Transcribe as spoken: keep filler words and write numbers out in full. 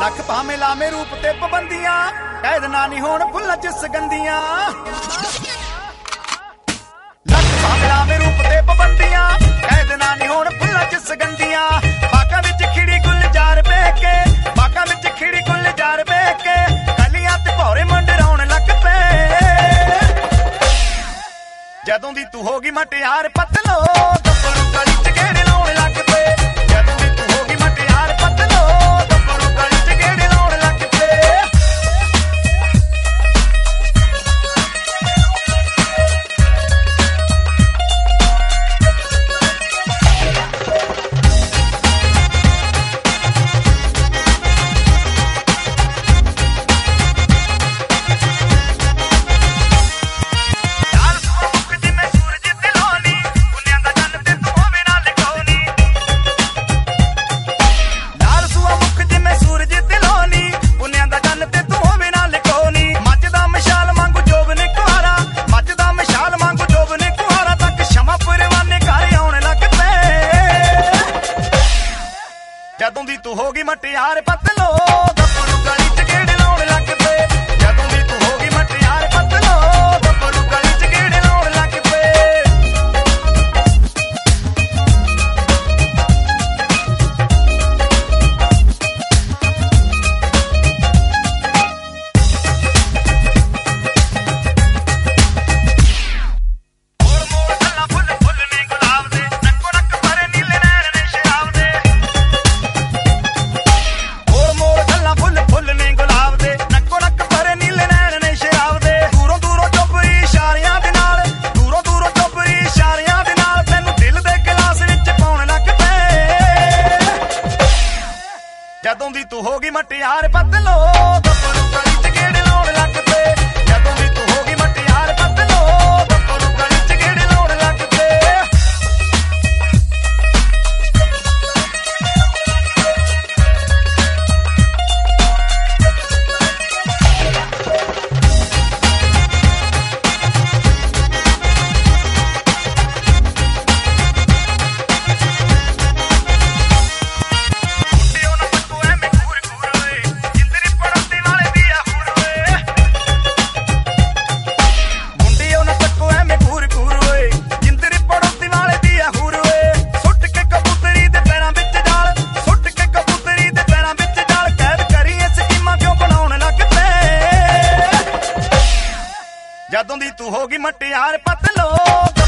ਲੱਖ ਭਾਵੇਂ ਲਾਵੇਂ ਰੂਪ ਤੇ ਪਾਬੰਦੀਆਂ, ਕੈਦ ਨਾ ਨਹੀਂ ਹੋਣ ਫੁੱਲਾਂ ਚ ਸੁਗੰਧੀਆਂ। ਲੱਖ ਭਾਵੇਂ ਲਾਵੇਂ ਰੂਪ ਤੇ ਪਾਬੰਦੀਆਂ, ਕੈਦ ਨਾ ਨਹੀਂ ਹੋਣ ਫੁੱਲਾਂ ਚ ਸੁਗੰਧੀਆਂ। ਬਾਗਾਂ ਵਿੱਚ ਖਿੜੀ ਗੁਲਜ਼ਾਰ ਬਹਿ ਕੇ, ਬਾਗਾਂ ਵਿੱਚ ਖਿੜੀ ਗੁਲਜ਼ਾਰ ਬਹਿ ਕੇ, ਕਲੀਆਂ ਤੇ ਭੌਰੇ ਮੰਡਰਾਉਣ ਲੱਗ ਪਏ। ਜਦੋਂ ਦੀ ਤੂੰ ਹੋ ਗਈ ਮਟਿਆਰ ਪਤਲੋ, ਗੱਭਰੂ ਗਲੀ ਚ ਗੇੜੇ ਲਾਉਣ ਲੱਗ ਪਏ। ਜਦੋਂ ਦੀ ਤੂੰ ਹੋ ਗਈ ਮਟਿਆਰ ਪਤਲੋ, ਗੱਭਰੂ ਗਲੀ ਚ ਗੇੜੇ ਲਾਉਣ ਲੱਗ ਪਏ। ਜਦੋਂ ਦੀ ਤੂੰ ਹੋ ਗਈ ਮਟਿਆਰ ਪਤਲੋ, ਗੱਭਰੂ ਗਲੀ ਚ ਗੇੜੇ ਲਾਉਣ ਲੱਗ ਪਏ। ਜਦੋਂ ਦੀ ਤੂੰ ਹੋ ਗਈ ਮਟਿਆਰ ਪਤਲੋ, ਗੱਭਰੂ ਗਲੀ ਚ ਗੇੜੇ ਲਾਉਣ ਲੱਗ ਪਏ। ਜਦੋਂ ਦੀ ਤੂੰ ਹੋ ਗਈ ਮਟਿਆਰ ਪਤਲੋ, ਗੱਭਰੂ ਗਲੀ ਚ ਗੇੜੇ ਲਾਉਣ ਲੱਗ ਪਏ। ਜਦੋਂ ਦੀ ਤੂੰ ਹੋ ਗਈ ਮਟਿਆਰ ਪਤਲੋ, ਗੱਭਰੂ ਗਲੀ ਚ ਗੇੜੇ ਲਾਉਣ ਲੱਗ ਪਏ। ਜਦੋਂ ਦੀ ਤੂੰ ਹੋ ਗਈ ਮਟਿਆਰ ਪਤਲੋ।